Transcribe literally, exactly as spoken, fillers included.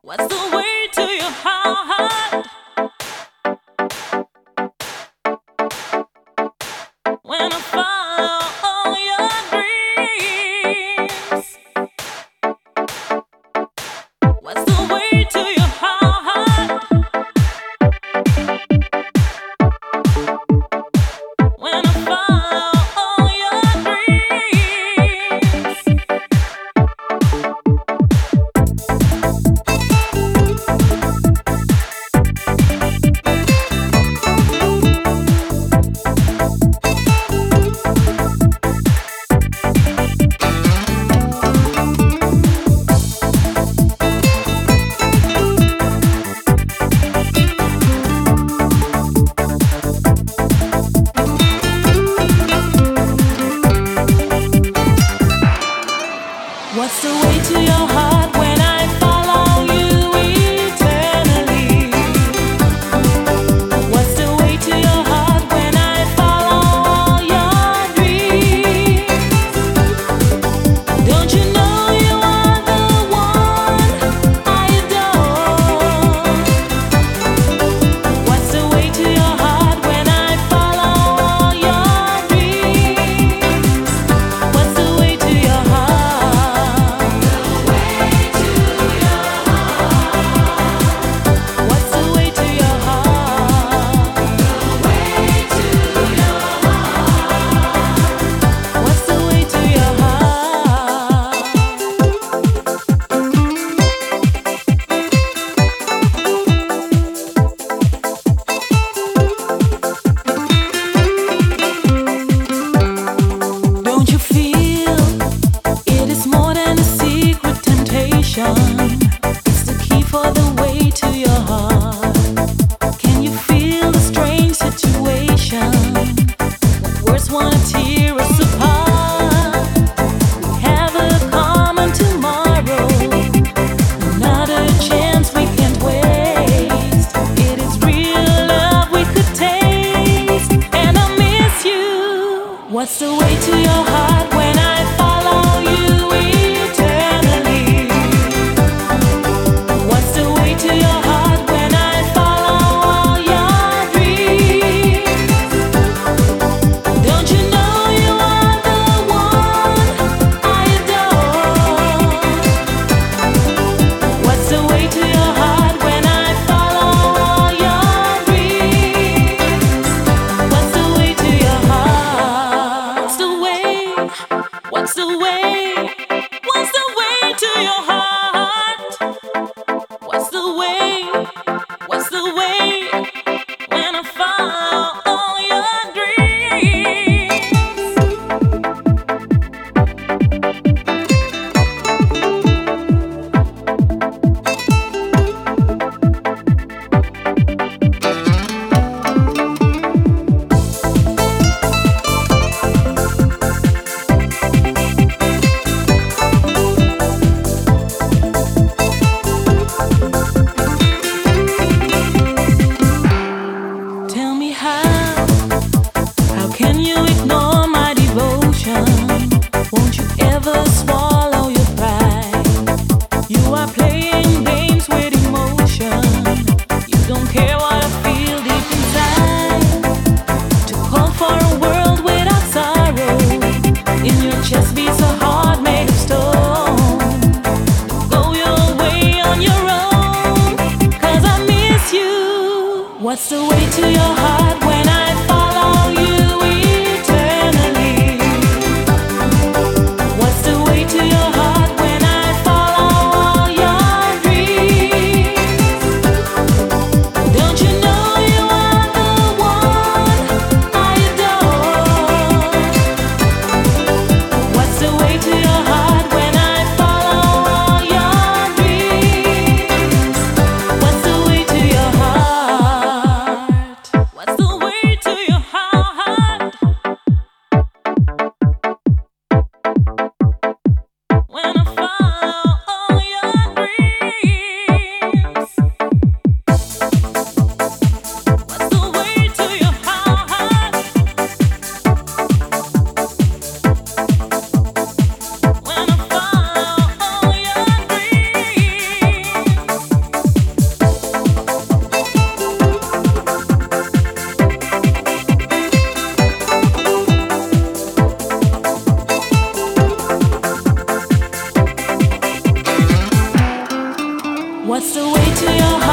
What's the way to your heart when I follow all your dreams? What's the way to your heart when I follow all your dreams? What's the way to your heart when I follow you eternally? What's the way to your heart when I follow all your dreams? Don't you know you are the one I adore? What's the way to your heart when I follow all your dreams? What's the way to your heart? What's the way to your heart?